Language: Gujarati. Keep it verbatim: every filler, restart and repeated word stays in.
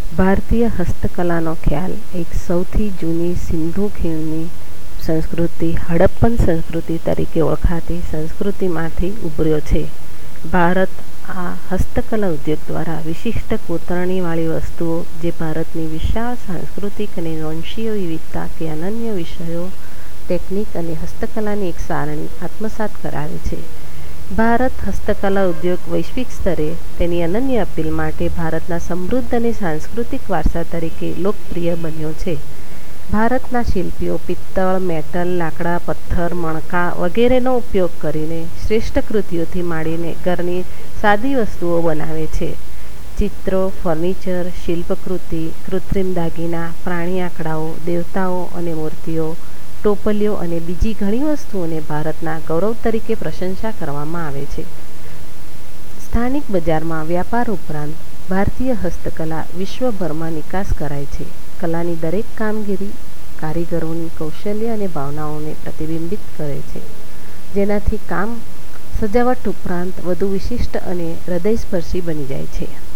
ભારતીય હસ્તકલાનો ખ્યાલ એક સૌથી જૂની સિંધુ ખીણની સંસ્કૃતિ હડપ્પન સંસ્કૃતિ તરીકે ઓળખાતી સંસ્કૃતિમાંથી ઉભર્યો છે. ભારત આ હસ્તકલા ઉદ્યોગ દ્વારા વિશિષ્ટ કોતરણીવાળી વસ્તુઓ જે ભારતની વિશાળ સાંસ્કૃતિક અને વંશીય વિવિધતા કે અનન્ય વિષયો, ટેકનિક અને હસ્તકલાની એક સારણી આત્મસાત કરાવે છે. ભારત હસ્તકલા ઉદ્યોગ વૈશ્વિક સ્તરે તેની અનન્ય અપીલ માટે ભારતના સમૃદ્ધ અને સાંસ્કૃતિક વારસા તરીકે લોકપ્રિય બન્યો છે. ભારતના શિલ્પીઓ પિત્તળ, મેટલ, લાકડા, પથ્થર, મણકા વગેરેનો ઉપયોગ કરીને શ્રેષ્ઠ કૃતિઓથી માંડીને ઘરની સાદી વસ્તુઓ બનાવે છે. ચિત્રો, ફર્નિચર, શિલ્પકૃતિ, કૃત્રિમ દાગીના, પ્રાણી આંકડાઓ, દેવતાઓ અને મૂર્તિઓ, ટોપલીઓ અને બીજી ઘણી વસ્તુઓને ભારતના ગૌરવ તરીકે પ્રશંસા કરવામાં આવે છે. સ્થાનિક બજારમાં વ્યાપાર ઉપરાંત ભારતીય હસ્તકલા વિશ્વભરમાં નિકાસ કરાય છે. કલાની દરેક કામગીરી કારીગરોની કૌશલ્ય અને ભાવનાઓને પ્રતિબિંબિત કરે છે, જેનાથી કામ સજાવટ ઉપરાંત વધુ વિશિષ્ટ અને હૃદયસ્પર્શી બની જાય છે.